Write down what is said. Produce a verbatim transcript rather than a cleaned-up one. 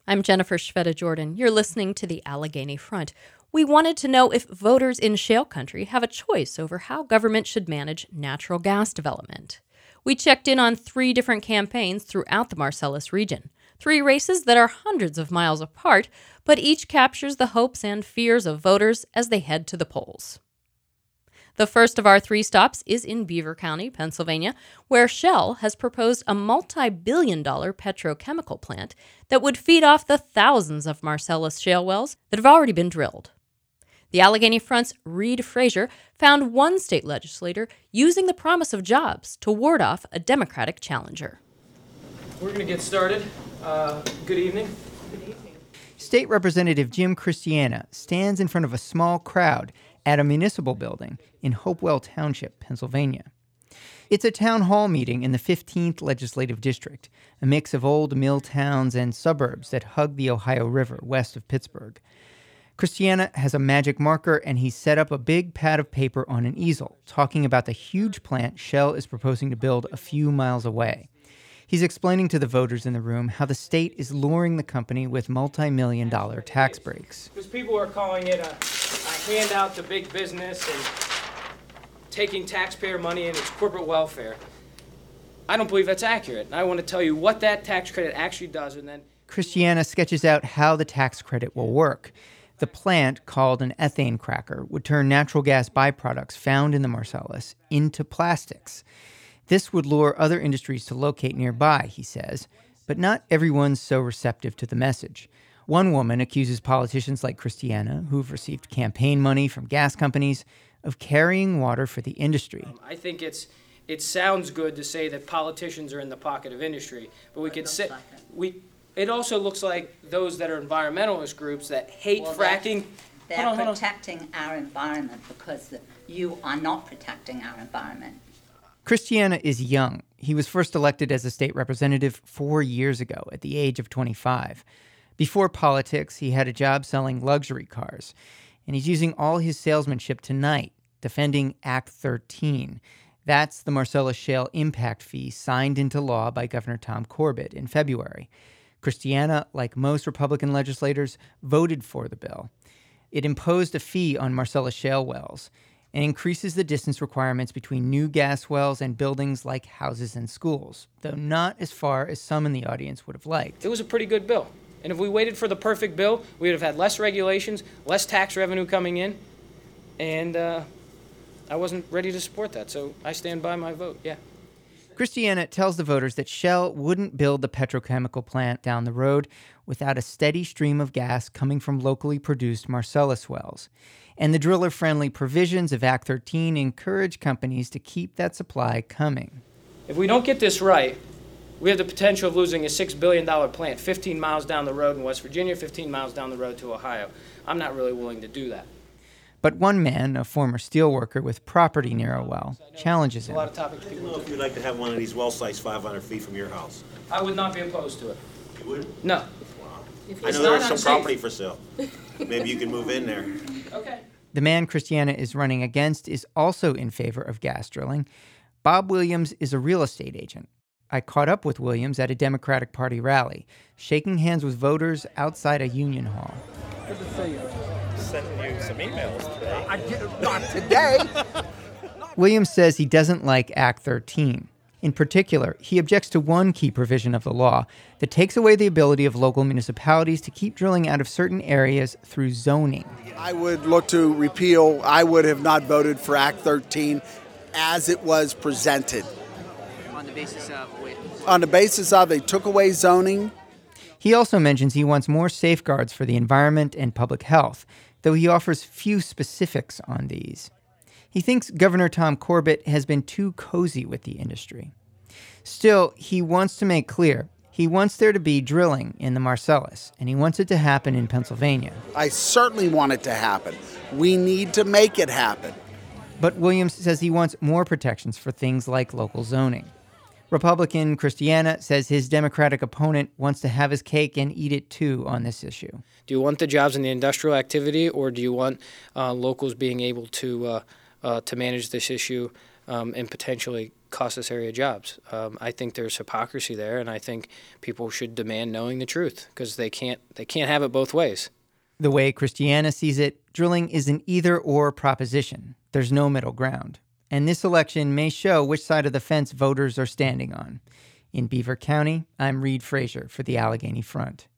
I'm Jennifer Shveta-Jordan. You're listening to the Allegheny Front. We wanted to know if voters in shale country have a choice over how government should manage natural gas development. We checked in on three different campaigns throughout the Marcellus region. Three races that are hundreds of miles apart, but each captures the hopes and fears of voters as they head to the polls. The first of our three stops is in Beaver County, Pennsylvania, where Shell has proposed a multi-billion dollar petrochemical plant that would feed off the thousands of Marcellus shale wells that have already been drilled. The Allegheny Front's Reed Frazier found one state legislator using the promise of jobs to ward off a Democratic challenger. We're going to get started. Uh, good evening. Good evening. State Representative Jim Christiana stands in front of a small crowd at a municipal building in Hopewell Township, Pennsylvania. It's a town hall meeting in the fifteenth Legislative District, a mix of old mill towns and suburbs that hug the Ohio River west of Pittsburgh. Christiana has a magic marker, and he's set up a big pad of paper on an easel, talking about the huge plant Shell is proposing to build a few miles away. He's explaining to the voters in the room how the state is luring the company with multi-million dollar tax breaks. Because people are calling it a, a handout to big business and taking taxpayer money and its corporate welfare. I don't believe that's accurate. And I want to tell you what that tax credit actually does, and then... Christiana sketches out how the tax credit will work. The plant, called an ethane cracker, would turn natural gas byproducts found in the Marcellus into plastics. This would lure other industries to locate nearby, he says, but not everyone's so receptive to the message. One woman accuses politicians like Christiana, who've received campaign money from gas companies, of carrying water for the industry. Um, I think it's it sounds good to say that politicians are in the pocket of industry, but we could say we. It also looks like those that are environmentalist groups that hate well, fracking. They're, they're on, protecting our environment because the, you are not protecting our environment. Christiana is young. He was first elected as a state representative four years ago at the age of twenty-five. Before politics, he had a job selling luxury cars. And he's using all his salesmanship tonight, defending Act thirteen. That's the Marcellus Shale impact fee signed into law by Governor Tom Corbett in February. Christiana, like most Republican legislators, voted for the bill. It imposed a fee on Marcellus shale wells and increases the distance requirements between new gas wells and buildings like houses and schools, though not as far as some in the audience would have liked. It was a pretty good bill. And if we waited for the perfect bill, we would have had less regulations, less tax revenue coming in, and uh, I wasn't ready to support that, so I stand by my vote, yeah. Christiana tells the voters that Shell wouldn't build the petrochemical plant down the road without a steady stream of gas coming from locally produced Marcellus wells. And the driller-friendly provisions of Act thirteen encourage companies to keep that supply coming. If we don't get this right, we have the potential of losing a six billion dollars plant fifteen miles down the road in West Virginia, fifteen miles down the road to Ohio. I'm not really willing to do that. But one man, a former steelworker with property near a well, challenges him. A lot of topics people I don't know if you'd like to have one of these well sites five hundred feet from your house. I would not be opposed to it. You would? No. Wow. If I it's know there's not some unsafe. property for sale. Maybe you can move in there. Okay. The man Christiana is running against is also in favor of gas drilling. Bob Williams is a real estate agent. I caught up with Williams at a Democratic Party rally, shaking hands with voters outside a union hall. Good to see you. Sending you some emails today. I get not today. Williams says he doesn't like Act thirteen. In particular, he objects to one key provision of the law that takes away the ability of local municipalities to keep drilling out of certain areas through zoning. I would look to repeal. I would have not voted for Act thirteen as it was presented. On the basis of which? On the basis of they took away zoning. He also mentions he wants more safeguards for the environment and public health, though he offers few specifics on these. He thinks Governor Tom Corbett has been too cozy with the industry. Still, he wants to make clear he wants there to be drilling in the Marcellus, and he wants it to happen in Pennsylvania. I certainly want it to happen. We need to make it happen. But Williams says he wants more protections for things like local zoning. Republican Christiana says his Democratic opponent wants to have his cake and eat it too on this issue. Do you want the jobs in the industrial activity, or do you want uh, locals being able to uh, uh, to manage this issue um, and potentially cost this area jobs. Um, I think there's hypocrisy there, and I think people should demand knowing the truth because they can't they can't have it both ways. The way Christiana sees it, drilling is an either-or proposition. There's no middle ground. And this election may show which side of the fence voters are standing on. In Beaver County, I'm Reed Frazier for the Allegheny Front.